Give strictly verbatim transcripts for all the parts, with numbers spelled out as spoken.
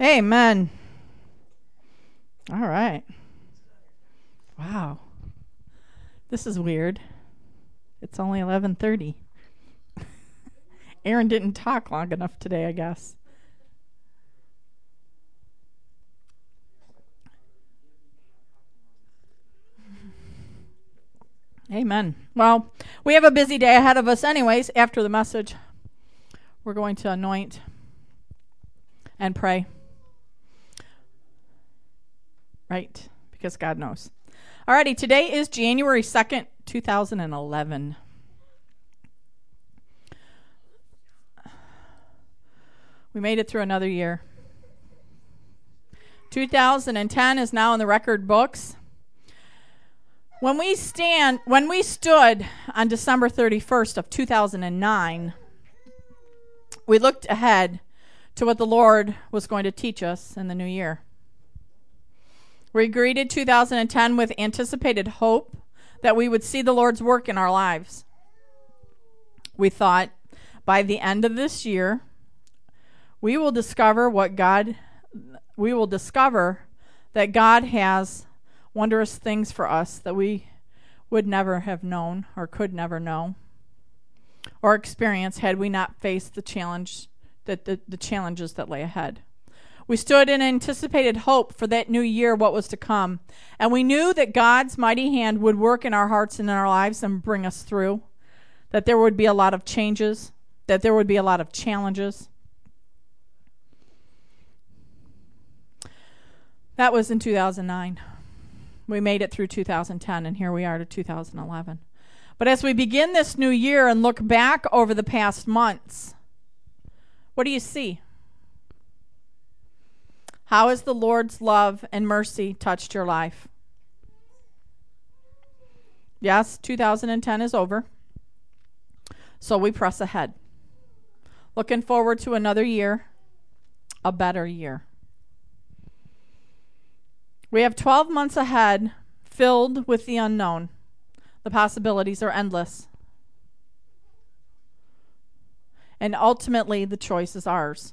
Amen. All right. Wow. This is weird. It's only eleven thirty. Aaron didn't talk long enough today, I guess. Amen. Well, we have a busy day ahead of us anyways. After the message, we're going to anoint and pray. Right, because God knows. Alrighty, today is January second, two thousand eleven. We made it through another year. two thousand ten is now in the record books. When we stand, when we stood on December thirty-first of two thousand nine, we looked ahead to what the Lord was going to teach us in the new year. We greeted two thousand ten with anticipated hope that we would see the Lord's work in our lives. We thought by the end of this year, we will discover what God, we will discover that God has wondrous things for us that we would never have known or could never know or experience had we not faced the challenge that the, the challenges that lay ahead. We stood in anticipated hope for that new year, what was to come, and we knew that God's mighty hand would work in our hearts and in our lives and bring us through, that there would be a lot of changes, that there would be a lot of challenges. That was in two thousand nine. We made it through two thousand ten, and here we are to two thousand eleven. But as we begin this new year and look back over the past months, what do you see? How has the Lord's love and mercy touched your life? Yes, two thousand ten is over, so we press ahead. Looking forward to another year, a better year. We have twelve months ahead filled with the unknown. The possibilities are endless. And ultimately, the choice is ours.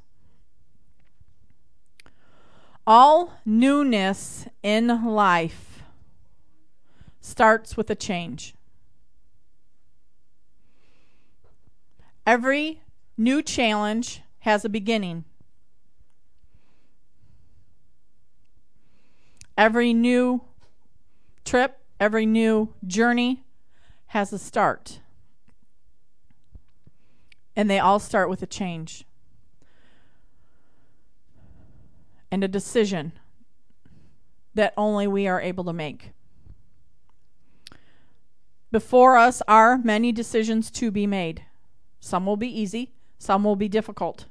All newness in life starts with a change. Every new challenge has a beginning. Every new trip, every new journey has a start. And they all start with a change. And a decision that only we are able to make. Before us are many decisions to be made. Some will be easy, some will be difficult.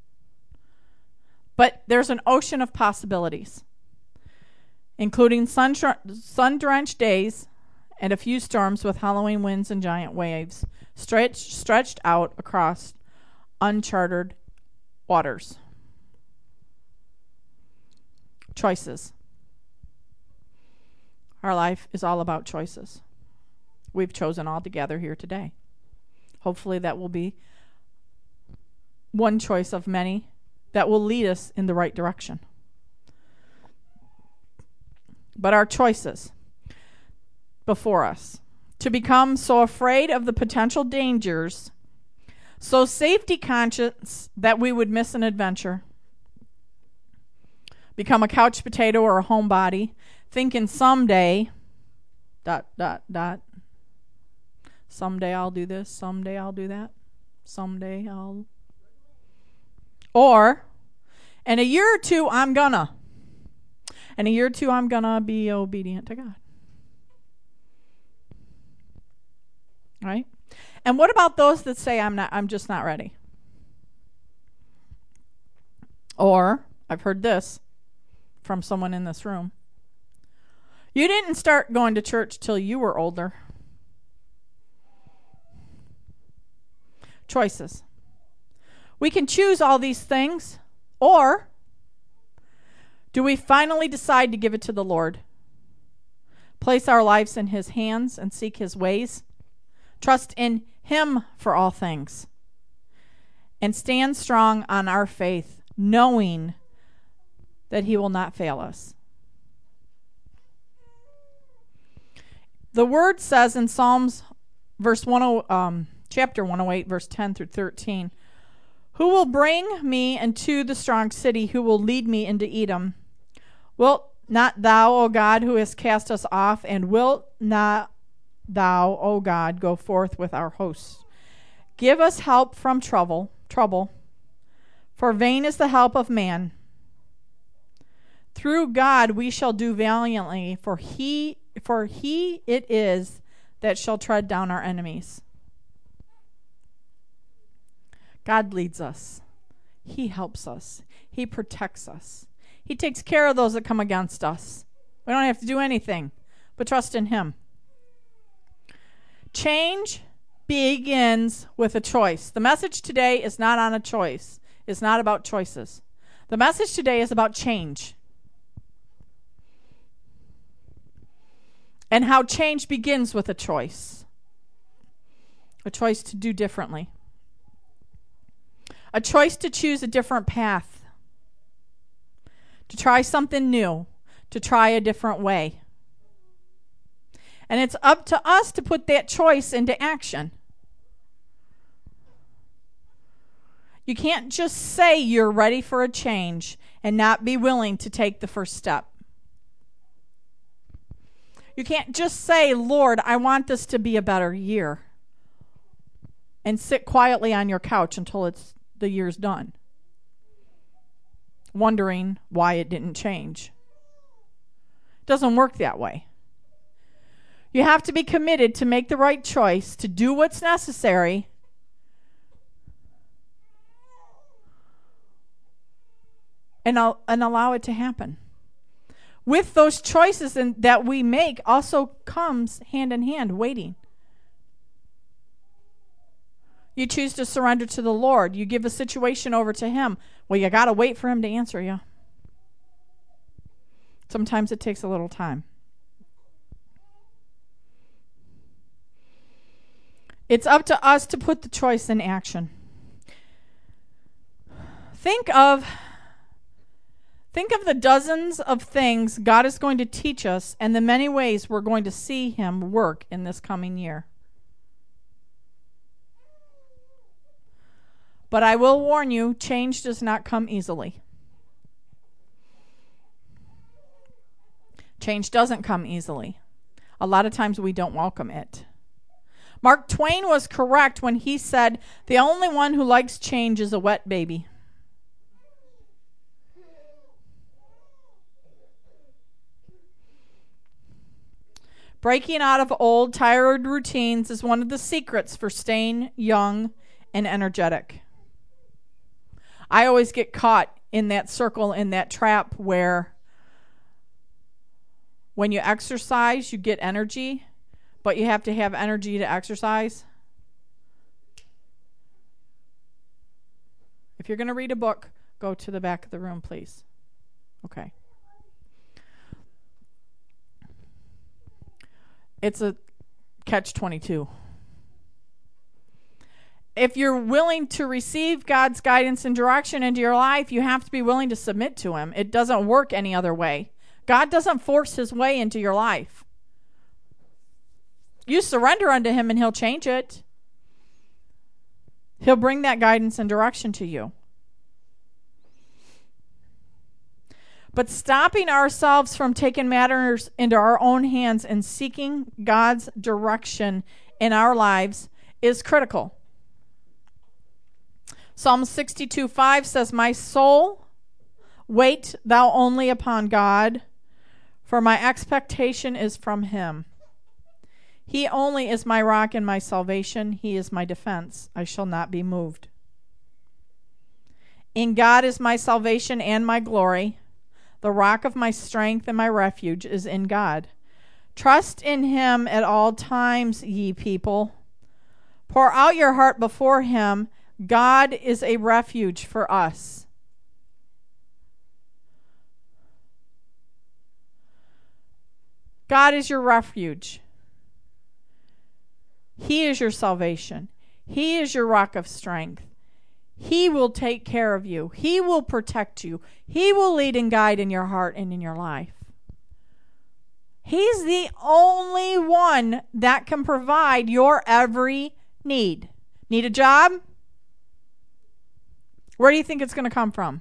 But there's an ocean of possibilities, including sun sun-drenched days and a few storms with howling winds and giant waves stretched, stretched out across uncharted waters. Choices. Our life is all about choices. We've chosen all together here today. Hopefully that will be one choice of many that will lead us in the right direction. But our choices before us, to become so afraid of the potential dangers, so safety conscious that we would miss an adventure, become a couch potato or a homebody, thinking someday, dot, dot, dot, someday I'll do this, someday I'll do that, someday I'll, or, in a year or two, I'm gonna. In a year or two, I'm gonna be obedient to God. Right? And what about those that say I'm not, I'm just not ready? Or, I've heard this from someone in this room. You didn't start going to church till you were older. Choices. We can choose all these things, or do we finally decide to give it to the Lord? Place our lives in His hands and seek His ways. Trust in Him for all things. And stand strong on our faith, knowing that he will not fail us. The word says in Psalms verse one oh, um, chapter one oh eight, verse ten through thirteen, who will bring me into the strong city? Who will lead me into Edom? Wilt not thou, O God, who hast cast us off, and wilt not thou, O God, go forth with our hosts? Give us help from trouble, trouble, for vain is the help of man. Through God we shall do valiantly, for he, for he it is that shall tread down our enemies. God leads us. He helps us. He protects us. He takes care of those that come against us. We don't have to do anything but trust in him. Change begins with a choice. The message today is not on a choice. It's not about choices. The message today is about change. And how change begins with a choice. A choice to do differently. A choice to choose a different path. To try something new. To try a different way. And it's up to us to put that choice into action. You can't just say you're ready for a change and not be willing to take the first step. You can't just say, Lord, I want this to be a better year, and sit quietly on your couch until it's the year's done, wondering why it didn't change. It doesn't work that way. You have to be committed to make the right choice, to do what's necessary, and, and allow it to happen. With those choices in, that we make also comes hand in hand waiting. You choose to surrender to the Lord. You give a situation over to him. Well, you got to wait for him to answer you. Sometimes it takes a little time. It's up to us to put the choice in action. Think of Think of the dozens of things God is going to teach us and the many ways we're going to see him work in this coming year. But I will warn you, change does not come easily. Change doesn't come easily. A lot of times we don't welcome it. Mark Twain was correct when he said, the only one who likes change is a wet baby. Breaking out of old, tired routines is one of the secrets for staying young and energetic. I always get caught in that circle, in that trap where when you exercise, you get energy, but you have to have energy to exercise. If you're going to read a book, go to the back of the room, please. Okay. It's a catch twenty-two. If you're willing to receive God's guidance and direction into your life, you have to be willing to submit to him. It doesn't work any other way. God doesn't force his way into your life. You surrender unto him and he'll change it. He'll bring that guidance and direction to you. But stopping ourselves from taking matters into our own hands and seeking God's direction in our lives is critical. Psalm sixty-two five says, my soul, wait thou only upon God, for my expectation is from him. He only is my rock and my salvation. He is my defense. I shall not be moved. In God is my salvation and my glory. The rock of my strength and my refuge is in God. Trust in him at all times, ye people. Pour out your heart before him. God is a refuge for us. God is your refuge. He is your salvation. He is your rock of strength. He will take care of you. He will protect you. He will lead and guide in your heart and in your life. He's the only one that can provide your every need. Need a job? Where do you think it's going to come from?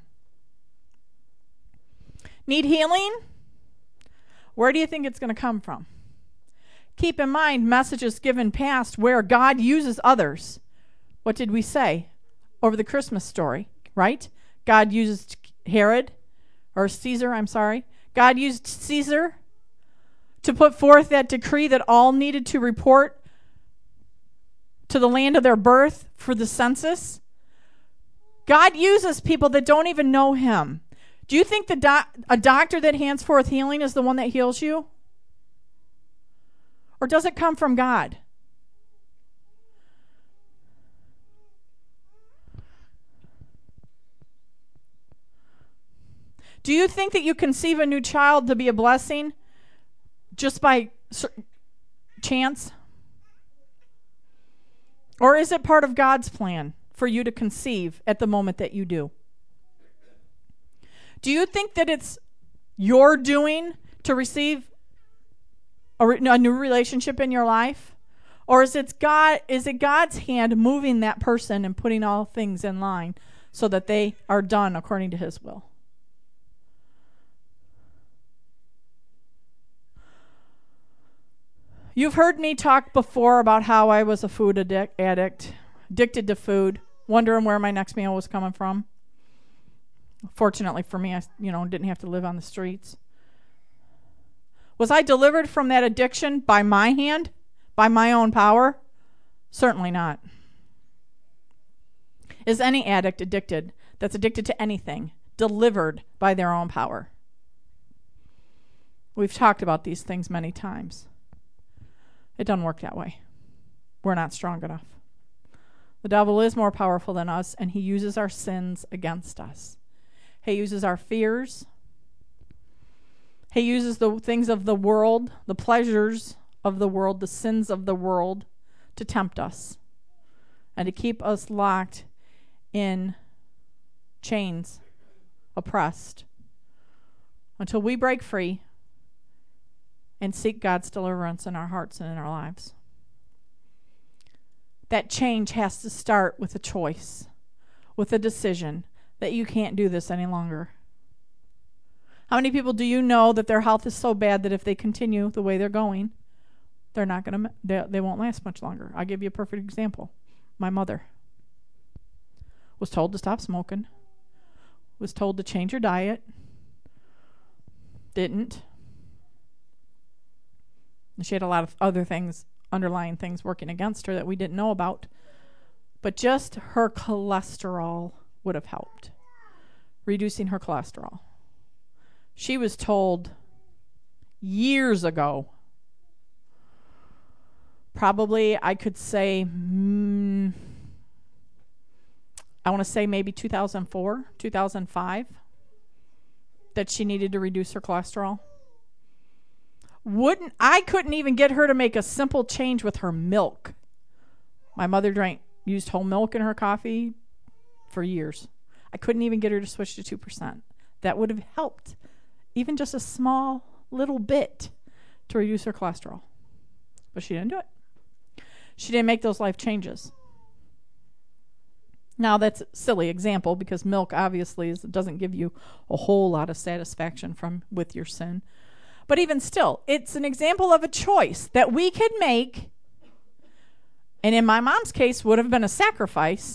Need healing? Where do you think it's going to come from? Keep in mind, messages given past where God uses others. What did we say over the Christmas story, right? God uses Herod, or Caesar, I'm sorry. God used Caesar to put forth that decree that all needed to report to the land of their birth for the census. God uses people that don't even know him. Do you think the doc- a doctor that hands forth healing is the one that heals you? Or does it come from God? Do you think that you conceive a new child to be a blessing just by chance? Or is it part of God's plan for you to conceive at the moment that you do? Do you think that it's your doing to receive a, re- a new relationship in your life? Or is it God, is it God's hand moving that person and putting all things in line so that they are done according to his will? You've heard me talk before about how I was a food addic- addict, addicted to food, wondering where my next meal was coming from. Fortunately for me, I you know didn't have to live on the streets. Was I delivered from that addiction by my hand, by my own power? Certainly not. Is any addict addicted that's addicted to anything delivered by their own power? We've talked about these things many times. It doesn't work that way. We're not strong enough. The devil is more powerful than us, and he uses our sins against us. He uses our fears. He uses the things of the world, the pleasures of the world, the sins of the world, to tempt us and to keep us locked in chains, oppressed, until we break free and seek God's deliverance in our hearts and in our lives. That change has to start with a choice, with a decision that you can't do this any longer. How many people do you know that their health is so bad that if they continue the way they're going, they're not going to, they, they won't last much longer? I'll give you a perfect example. My mother was told to stop smoking, was told to change her diet, didn't. And she had a lot of other things, underlying things working against her that we didn't know about. But just her cholesterol would have helped. Reducing her cholesterol. She was told years ago, probably I could say, mm, I want to say maybe two thousand four, two thousand five, that she needed to reduce her cholesterol. Wouldn't I couldn't even get her to make a simple change with her milk. My mother drank, used whole milk in her coffee for years. I couldn't even get her to switch to two percent. That would have helped, even just a small little bit, to reduce her cholesterol. But she didn't do it. She didn't make those life changes. Now, that's a silly example because milk obviously is, doesn't give you a whole lot of satisfaction from with your sin. But even still, it's an example of a choice that we could make, and in my mom's case would have been a sacrifice,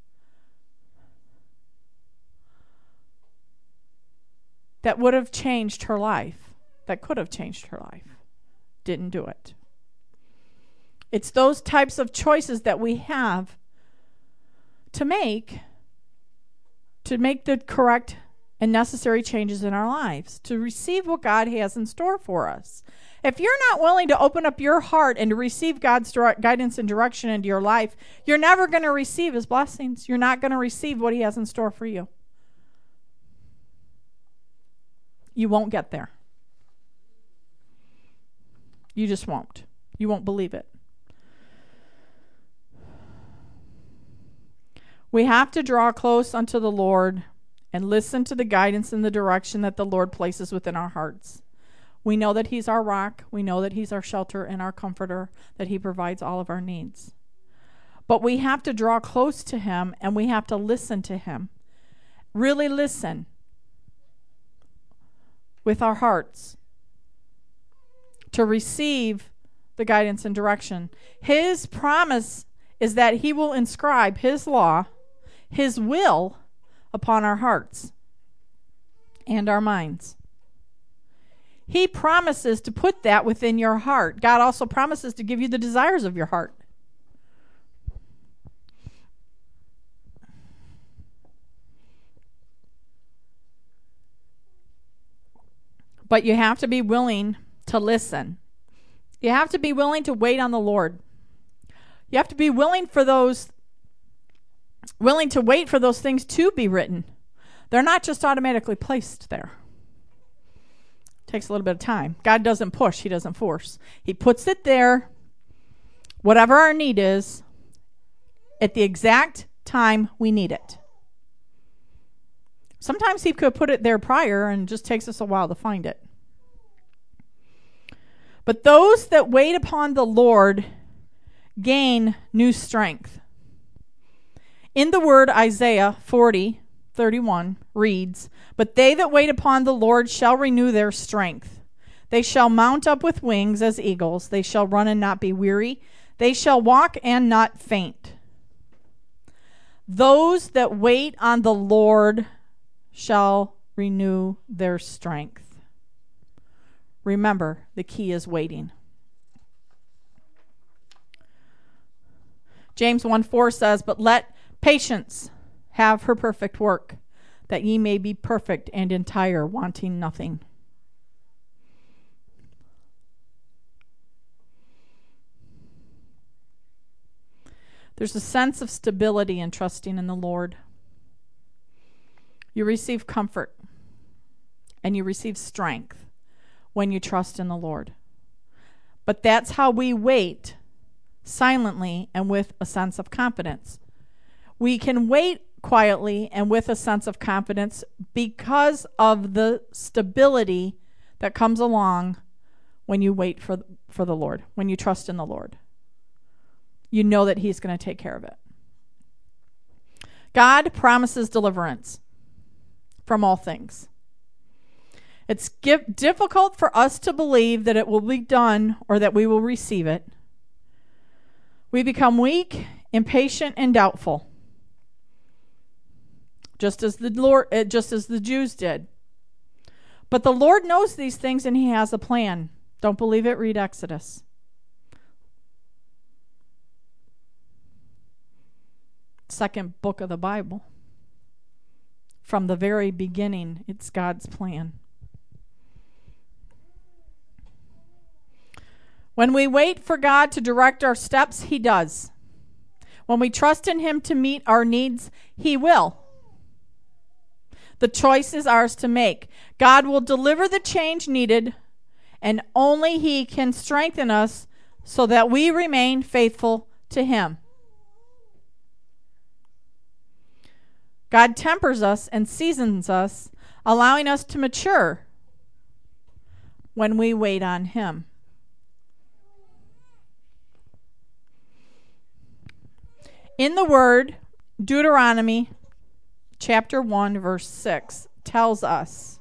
that would have changed her life, that could have changed her life. Didn't do it. It's those types of choices that we have to make, to make the correct and necessary changes in our lives, to receive what God has in store for us. If you're not willing to open up your heart and to receive God's direct guidance and direction into your life, you're never going to receive his blessings. You're not going to receive what he has in store for you. You won't get there. You just won't. You won't believe it. We have to draw close unto the Lord and listen to the guidance and the direction that the Lord places within our hearts. We know that He's our rock. We know that He's our shelter and our comforter, that He provides all of our needs. But we have to draw close to Him, and we have to listen to Him. Really listen with our hearts to receive the guidance and direction. His promise is that He will inscribe His law, His will, upon our hearts and our minds. He promises to put that within your heart. God also promises to give you the desires of your heart. But you have to be willing to listen. You have to be willing to wait on the Lord. You have to be willing for those, willing to wait for those things to be written. They're not just automatically placed there. It takes a little bit of time. God doesn't push. He doesn't force. He puts it there, whatever our need is, at the exact time we need it. Sometimes He could put it there prior and it just takes us a while to find it. But those that wait upon the Lord gain new strength. In the word, Isaiah forty thirty-one reads, "But they that wait upon the Lord shall renew their strength. They shall mount up with wings as eagles. They shall run and not be weary. They shall walk and not faint." Those that wait on the Lord shall renew their strength. Remember, the key is waiting. James one four says, "But let patience have her perfect work, that ye may be perfect and entire, wanting nothing." There's a sense of stability in trusting in the Lord. You receive comfort and you receive strength when you trust in the Lord. But that's how we wait silently and with a sense of confidence. We can wait quietly and with a sense of confidence because of the stability that comes along when you wait for, for the Lord, when you trust in the Lord. You know that He's going to take care of it. God promises deliverance from all things. It's give, difficult for us to believe that it will be done or that we will receive it. We become weak, impatient, and doubtful, just as the Lord, uh, just as the Jews did. But the Lord knows these things, and He has a plan. Don't believe it? Read Exodus. Second book of the Bible. From the very beginning, it's God's plan. When we wait for God to direct our steps, He does. When we trust in Him to meet our needs, He will. The choice is ours to make. God will deliver the change needed, and only He can strengthen us so that we remain faithful to Him. God tempers us and seasons us, allowing us to mature when we wait on Him. In the Word, Deuteronomy chapter one, verse six tells us,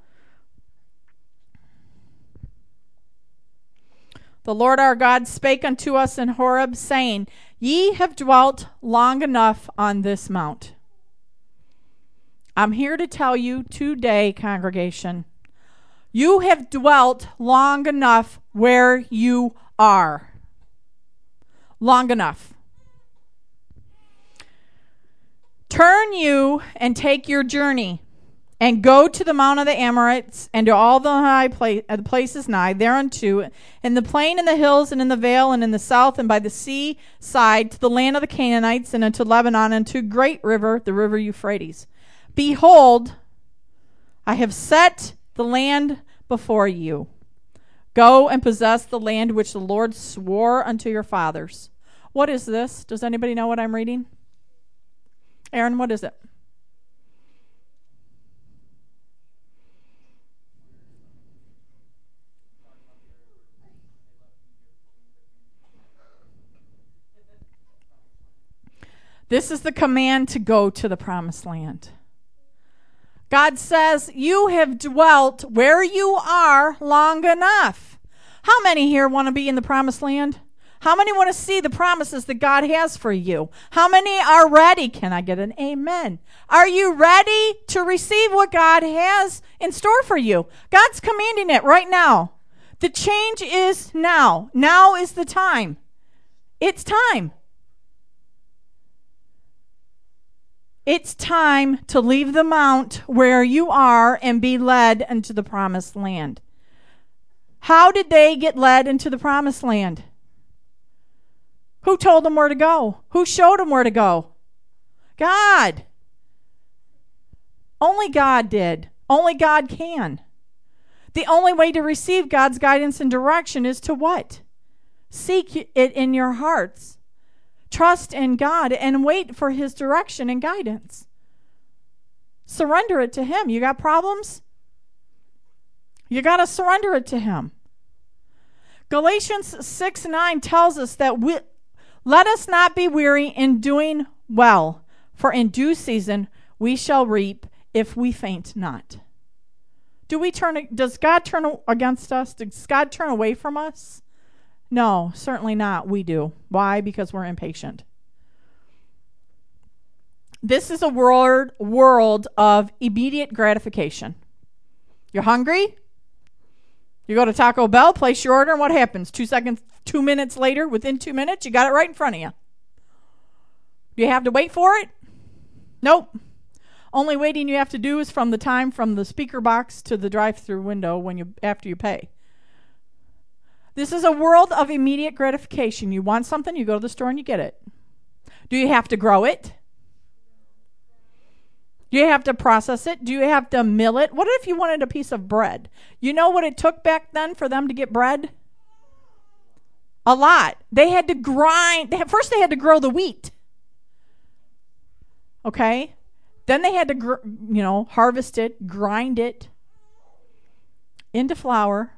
"The Lord our God spake unto us in Horeb, saying, Ye have dwelt long enough on this mount." I'm here to tell you today, congregation, you have dwelt long enough where you are. Long enough. Turn you and take your journey, and go to the Mount of the Amorites, and to all the high place, uh, places nigh thereunto, in the plain, and the hills, and in the vale, and in the south, and by the sea side, to the land of the Canaanites, and unto Lebanon, and to great river, the river Euphrates. Behold, I have set the land before you. Go and possess the land which the Lord swore unto your fathers. What is this? Does anybody know what I'm reading? Aaron, what is it? This is the command to go to the promised land. God says, you have dwelt where you are long enough. How many here want to be in the promised land? How many want to see the promises that God has for you? How many are ready? Can I get an amen? Are you ready to receive what God has in store for you? God's commanding it right now. The change is now. Now is the time. It's time. It's time to leave the mount where you are and be led into the promised land. How did they get led into the promised land? Who told them where to go? Who showed them where to go? God. Only God did. Only God can. The only way to receive God's guidance and direction is to what? Seek it in your hearts. Trust in God and wait for his direction and guidance. Surrender it to him. You got problems? You got to surrender it to him. Galatians six nine tells us that we, let us not be weary in doing well, for in due season we shall reap if we faint not. Do we turn? Does God turn against us? Does God turn away from us? No, certainly not. We do. Why? Because we're impatient. This is a world, world of immediate gratification. You're hungry? You go to Taco Bell, place your order, and what happens? Two seconds, two minutes later, within two minutes, you got it right in front of you. Do you have to wait for it? Nope. Only waiting you have to do is from the time from the speaker box to the drive-through window when you after you pay. This is a world of immediate gratification. You want something, you go to the store and you get it. Do you have to grow it? Do you have to process it? Do you have to mill it? What if you wanted a piece of bread? You know what it took back then for them to get bread? A lot. They had to grind. They had, first they had to grow the wheat. Okay? Then they had to, gr- you know, harvest it, grind it into flour.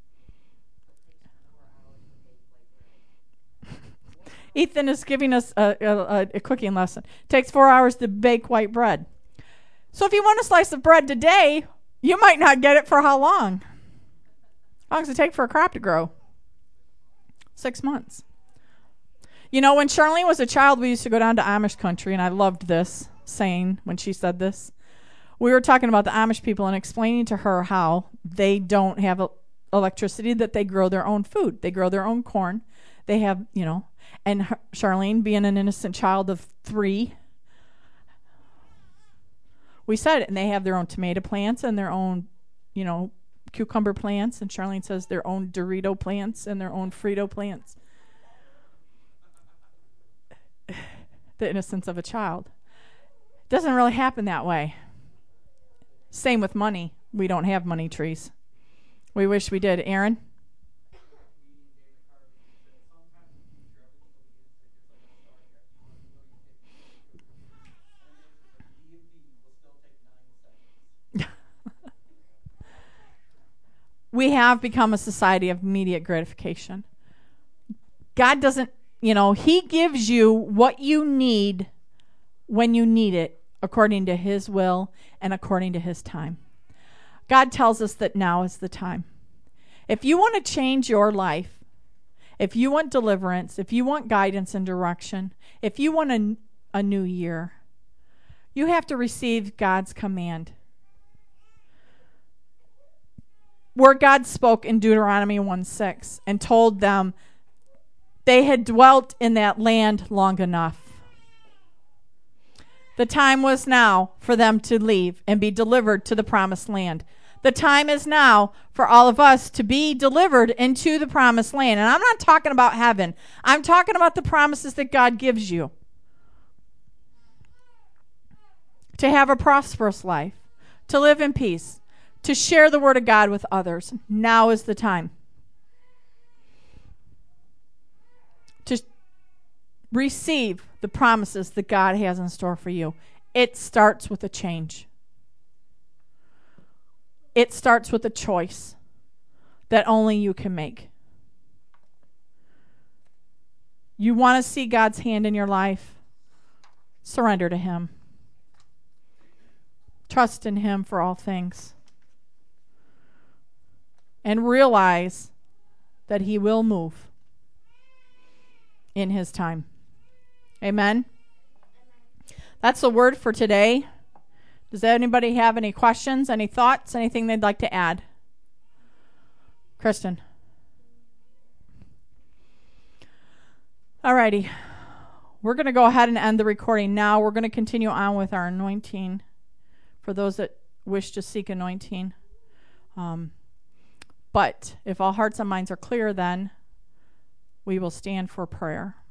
Ethan is giving us a, a, a cooking lesson. It takes four hours to bake white bread. So if you want a slice of bread today, you might not get it for how long? How long does it take for a crop to grow? Six months. You know, when Charlene was a child, we used to go down to Amish country, and I loved this saying when she said this. We were talking about the Amish people and explaining to her how they don't have electricity, that they grow their own food. They grow their own corn. They have, you know, and her, Charlene, being an innocent child of three, we said it, and they have their own tomato plants and their own, you know, cucumber plants, and Charlene says their own Dorito plants and their own Frito plants. The innocence of a child. Doesn't really happen that way. Same with money. We don't have money trees. We wish we did. Aaron? We have become a society of immediate gratification. God doesn't, you know, he gives you what you need when you need it, according to his will and according to his time. God tells us that now is the time. If you want to change your life, if you want deliverance, if you want guidance and direction, if you want a, a new year, you have to receive God's command. Where God spoke in Deuteronomy one six and told them they had dwelt in that land long enough. The time was now for them to leave and be delivered to the promised land. The time is now for all of us to be delivered into the promised land. And I'm not talking about heaven. I'm talking about the promises that God gives you. To have a prosperous life, to live in peace, to share the word of God with others. Now is the time. To, receive the promises that God has in store for you, it starts with a change. It starts with a choice that only you can make. You want to see God's hand in your life? Surrender to Him. Trust in Him for all things. And realize that He will move in His time. Amen? That's the word for today. Does anybody have any questions, any thoughts, anything they'd like to add? Kristen. Alrighty. We're going to go ahead and end the recording now. We're going to continue on with our anointing for those that wish to seek anointing. Um, but if all hearts and minds are clear, then we will stand for prayer.